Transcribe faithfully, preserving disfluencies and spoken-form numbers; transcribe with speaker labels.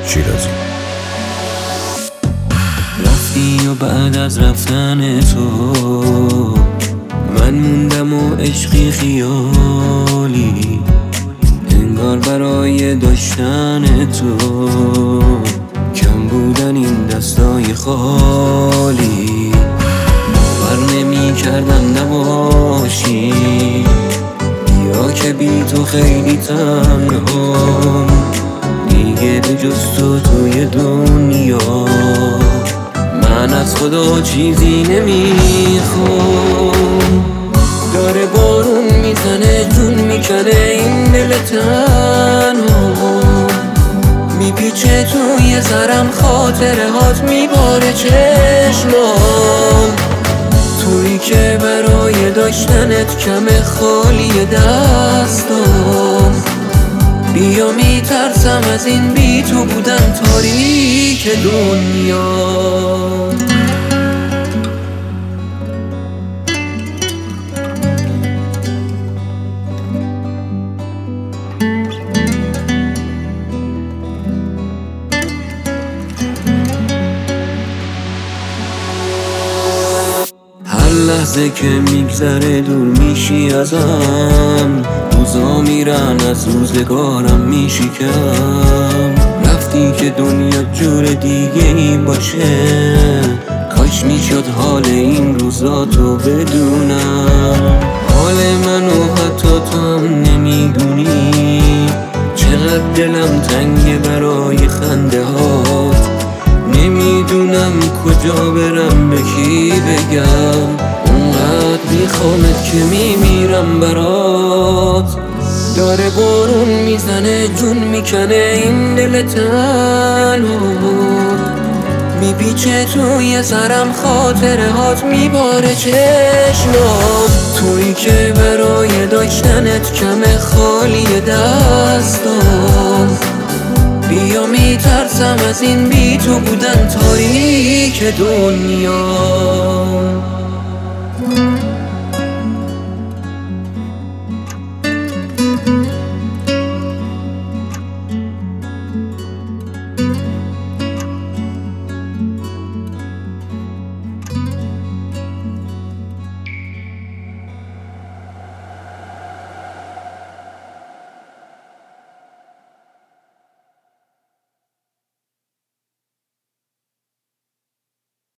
Speaker 1: شیرازی.
Speaker 2: رفتی و بعد از رفتن تو من موندم و عشقی خیالی، انگار برای داشتن تو کم بودن این دستای خالی. باور نمی کردم نباشی، یا که بی تو خیلی تنهام، دیگه به جز تو توی دنیا من از خدا چیزی نمیخوام. داره بارون میزنه جون میکنه این دل تنها، میپیچه توی سرم خاطره هات میباره چشمام. تویی که برای داشتنت کم خالی دستام، بیا میترسم از این بی تو بودن تاریک دنیا. هر لحظه که میگذره دور میشی ازم، روزا میرن از روزگارم میشی کم. رفتی که دنیا جور دیگه ای باشه، کاش میشد حال این روزا تو بدونم. حال منو حتی تو هم نمیدونی، چقدر دلم تنگه برای خنده هات. نمیدونم کجا برم به کی بگم، اونقدر میخوامت که میمیرم برات. داره بارون میزنه جون میکنه این دل تنها، میپیچه توی سرم خاطره هات میباره چشمام. تویی که برای داشتنت کم خالی دستام، بیا میترسم از این بی تو بودن تاریک دنیا.